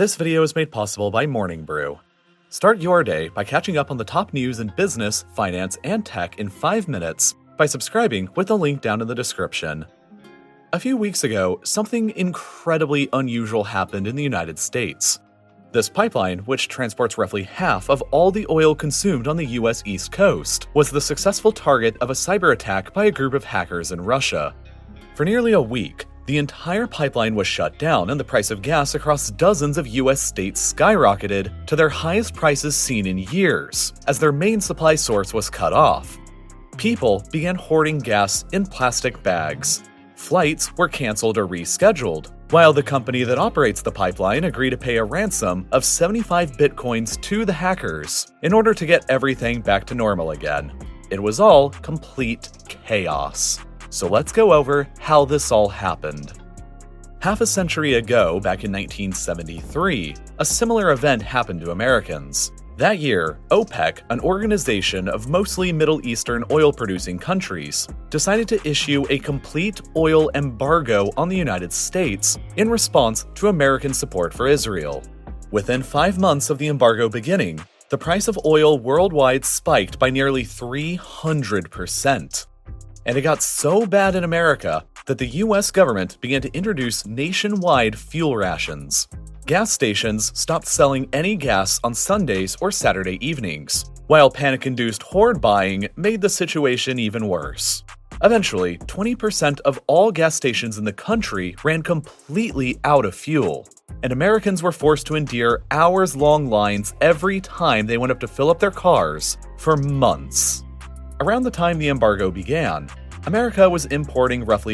This video is made possible by Morning Brew. Start your day by catching up on the top news in business, finance, and tech in 5 minutes by subscribing with the link down in the description. A few weeks ago, something incredibly unusual happened in the United States. This pipeline, which transports roughly half of all the oil consumed on the US East Coast, was the successful target of a cyber attack by a group of hackers in Russia. For nearly a week, the entire pipeline was shut down and the price of gas across dozens of US states skyrocketed to their highest prices seen in years, as their main supply source was cut off. People began hoarding gas in plastic bags. Flights were canceled or rescheduled, while the company that operates the pipeline agreed to pay a ransom of 75 bitcoins to the hackers in order to get everything back to normal again. It was all complete chaos. So let's go over how this all happened. Half a century ago, back in 1973, a similar event happened to Americans. That year, OPEC, an organization of mostly Middle Eastern oil-producing countries, decided to issue a complete oil embargo on the United States in response to American support for Israel. Within 5 months of the embargo beginning, the price of oil worldwide spiked by nearly 300%. And it got so bad in America that the US government began to introduce nationwide fuel rations. Gas stations stopped selling any gas on Sundays or Saturday evenings, while panic-induced hoard buying made the situation even worse. Eventually, 20% of all gas stations in the country ran completely out of fuel, and Americans were forced to endure hours-long lines every time they went up to fill up their cars for months. Around the time the embargo began, America was importing roughly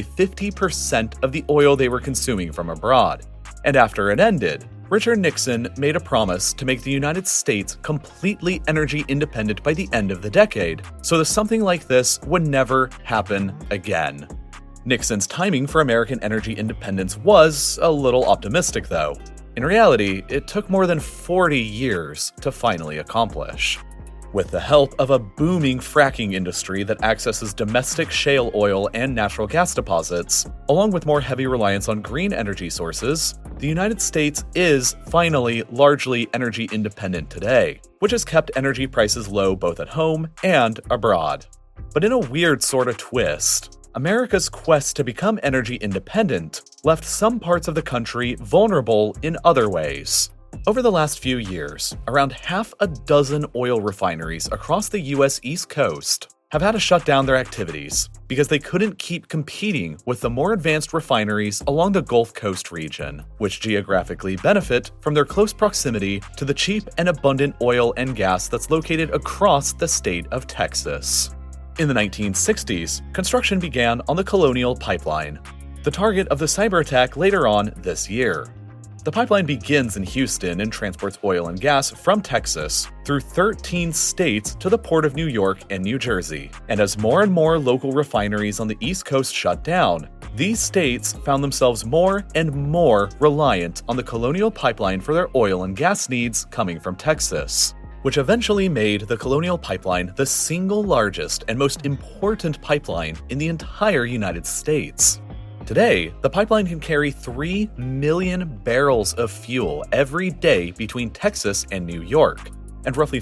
50% of the oil they were consuming from abroad. And after it ended, Richard Nixon made a promise to make the United States completely energy independent by the end of the decade, so that something like this would never happen again. Nixon's timing for American energy independence was a little optimistic, though. In reality, it took more than 40 years to finally accomplish. With the help of a booming fracking industry that accesses domestic shale oil and natural gas deposits, along with more heavy reliance on green energy sources, the United States is finally largely energy independent today, which has kept energy prices low both at home and abroad. But in a weird sort of twist, America's quest to become energy independent left some parts of the country vulnerable in other ways. Over the last few years, around half a dozen oil refineries across the US East Coast have had to shut down their activities because they couldn't keep competing with the more advanced refineries along the Gulf Coast region, which geographically benefit from their close proximity to the cheap and abundant oil and gas that's located across the state of Texas. In the 1960s, construction began on the Colonial Pipeline, the target of the cyber attack later on this year. The pipeline begins in Houston and transports oil and gas from Texas through 13 states to the Port of New York and New Jersey. And as more and more local refineries on the East Coast shut down, these states found themselves more and more reliant on the Colonial Pipeline for their oil and gas needs coming from Texas, which eventually made the Colonial Pipeline the single largest and most important pipeline in the entire United States. Today, the pipeline can carry 3 million barrels of fuel every day between Texas and New York, and roughly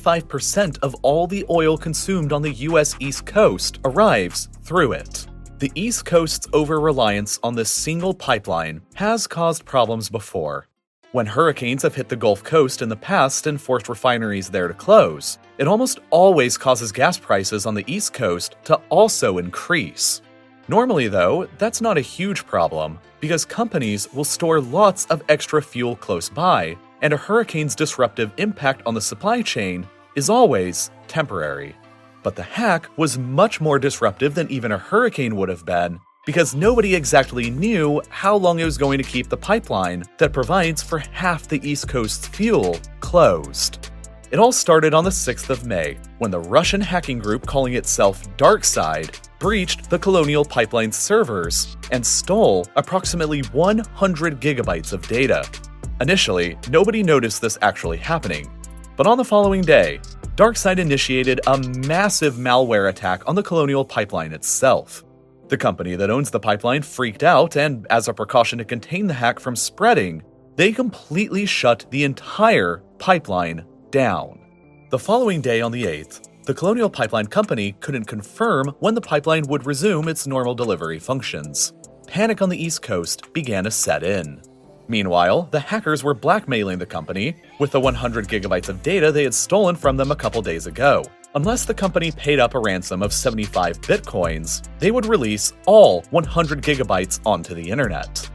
45% of all the oil consumed on the US East Coast arrives through it. The East Coast's over-reliance on this single pipeline has caused problems before. When hurricanes have hit the Gulf Coast in the past and forced refineries there to close, it almost always causes gas prices on the East Coast to also increase. Normally, though, that's not a huge problem, because companies will store lots of extra fuel close by, and a hurricane's disruptive impact on the supply chain is always temporary. But the hack was much more disruptive than even a hurricane would have been, because nobody exactly knew how long it was going to keep the pipeline that provides for half the East Coast's fuel closed. It all started on the 6th of May, when the Russian hacking group calling itself DarkSide breached the Colonial Pipeline servers and stole approximately 100 gigabytes of data. Initially, nobody noticed this actually happening, but on the following day, DarkSide initiated a massive malware attack on the Colonial Pipeline itself. The company that owns the pipeline freaked out, and as a precaution to contain the hack from spreading, They completely shut the entire pipeline down. The following day on the 8th, the Colonial Pipeline Company couldn't confirm when the pipeline would resume its normal delivery functions. Panic on the East Coast began to set in. Meanwhile, the hackers were blackmailing the company with the 100 gigabytes of data they had stolen from them a couple days ago. Unless the company paid up a ransom of 75 bitcoins, they would release all 100 gigabytes onto the internet.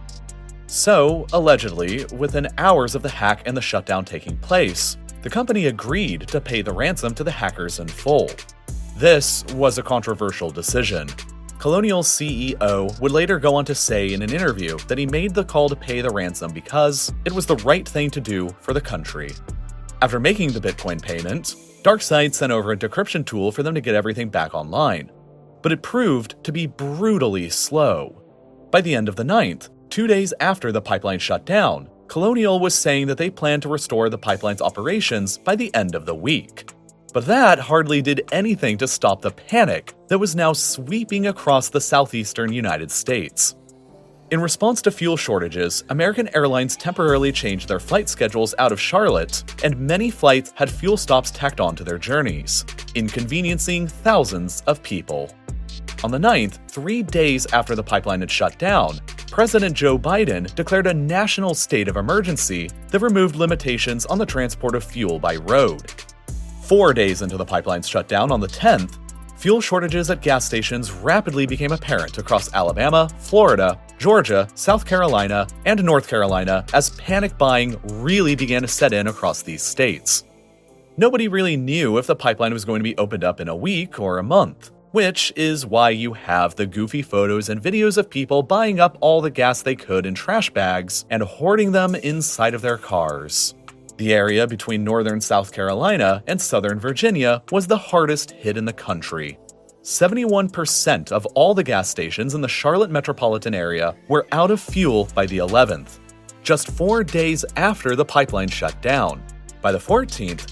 So, allegedly, within hours of the hack and the shutdown taking place, the company agreed to pay the ransom to the hackers in full. This was a controversial decision. Colonial's CEO would later go on to say in an interview that he made the call to pay the ransom because it was the right thing to do for the country. After making the Bitcoin payment, DarkSide sent over a decryption tool for them to get everything back online, but it proved to be brutally slow. By the end of the 9th, 2 days after the pipeline shut down, Colonial was saying that they planned to restore the pipeline's operations by the end of the week. But that hardly did anything to stop the panic that was now sweeping across the southeastern United States. In response to fuel shortages, American Airlines temporarily changed their flight schedules out of Charlotte, and many flights had fuel stops tacked onto their journeys, inconveniencing thousands of people. On the 9th, 3 days after the pipeline had shut down, President Joe Biden declared a national state of emergency that removed limitations on the transport of fuel by road. 4 days into the pipeline's shutdown on the 10th, fuel shortages at gas stations rapidly became apparent across Alabama, Florida, Georgia, South Carolina, and North Carolina as panic buying really began to set in across these states. Nobody really knew if the pipeline was going to be opened up in a week or a month, which is why you have the goofy photos and videos of people buying up all the gas they could in trash bags and hoarding them inside of their cars. The area between northern South Carolina and southern Virginia was the hardest hit in the country. 71% of all the gas stations in the Charlotte metropolitan area were out of fuel by the 11th, just 4 days after the pipeline shut down. By the 14th,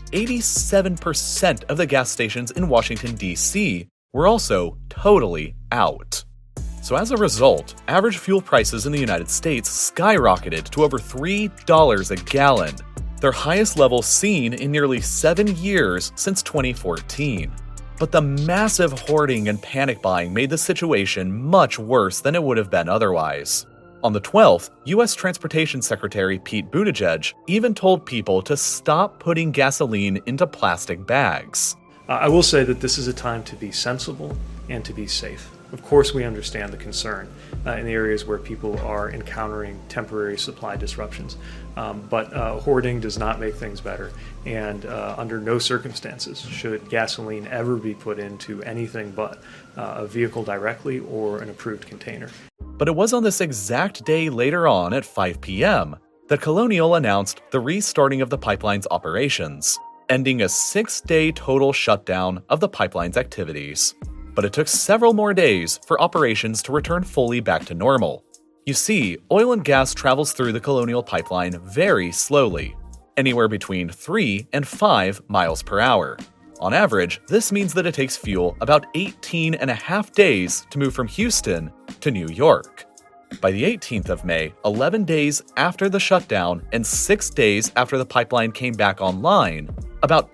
87% of the gas stations in Washington, D.C. were also totally out. So as a result, average fuel prices in the United States skyrocketed to over $3 a gallon, their highest level seen in nearly 7 years since 2014. But the massive hoarding and panic buying made the situation much worse than it would have been otherwise. On the 12th, U.S. Transportation Secretary Pete Buttigieg even told people to stop putting gasoline into plastic bags. I will say that this is a time to be sensible and to be safe. Of course, we understand the concern in the areas where people are encountering temporary supply disruptions, but hoarding does not make things better, and under no circumstances should gasoline ever be put into anything but a vehicle directly or an approved container. But it was on this exact day later on at 5 p.m. that Colonial announced the restarting of the pipeline's operations, ending a 6-day total shutdown of the pipeline's activities. But it took several more days for operations to return fully back to normal. You see, oil and gas travels through the Colonial Pipeline very slowly, anywhere between 3 and 5 miles per hour. On average, this means that it takes fuel about 18 and a half days to move from Houston to New York. By the 18th of May, 11 days after the shutdown and 6 days after the pipeline came back online, about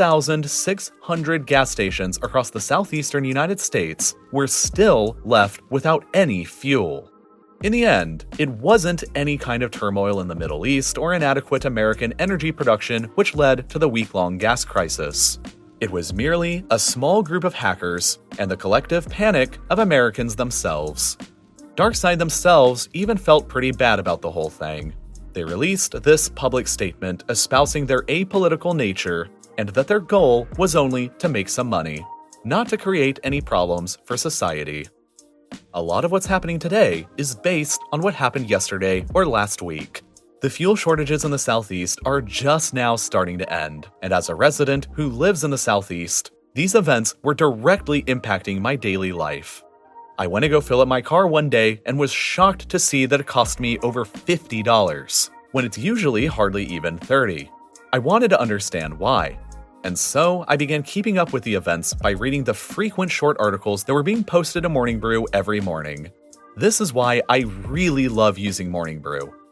10,600 gas stations across the southeastern United States were still left without any fuel. In the end, it wasn't any kind of turmoil in the Middle East or inadequate American energy production which led to the week-long gas crisis. It was merely a small group of hackers and the collective panic of Americans themselves. DarkSide themselves even felt pretty bad about the whole thing. They released this public statement espousing their apolitical nature and that their goal was only to make some money, not to create any problems for society. A lot of what's happening today is based on what happened yesterday or last week. The fuel shortages in the Southeast are just now starting to end, and as a resident who lives in the Southeast, these events were directly impacting my daily life. I went to go fill up my car one day and was shocked to see that it cost me over $50, when it's usually hardly even $30. I wanted to understand why. And so I began keeping up with the events by reading the frequent short articles that were being posted to Morning Brew every morning. This is why I really love using Morning Brew,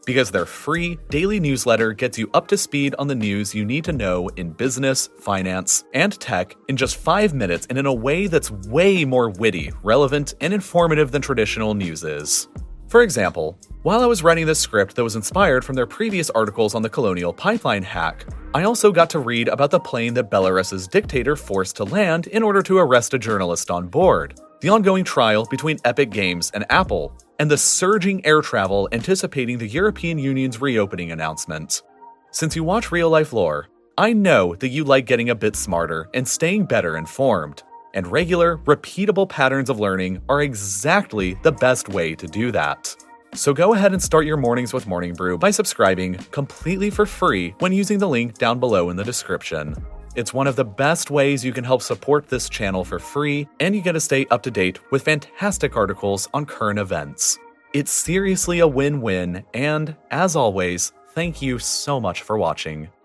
because their free daily newsletter gets you up to speed on the news you need to know in business, finance, and tech in just 5 minutes and in a way that's way more witty, relevant, and informative than traditional news is. For example, while I was writing this script that was inspired from their previous articles on the Colonial Pipeline hack, I also got to read about the plane that Belarus's dictator forced to land in order to arrest a journalist on board, the ongoing trial between Epic Games and Apple, and the surging air travel anticipating the European Union's reopening announcement. Since you watch Real Life Lore, I know that you like getting a bit smarter and staying better informed, and regular, repeatable patterns of learning are exactly the best way to do that. So go ahead and start your mornings with Morning Brew by subscribing completely for free when using the link down below in the description. It's one of the best ways you can help support this channel for free, and you get to stay up to date with fantastic articles on current events. It's seriously a win-win, and as always, thank you so much for watching.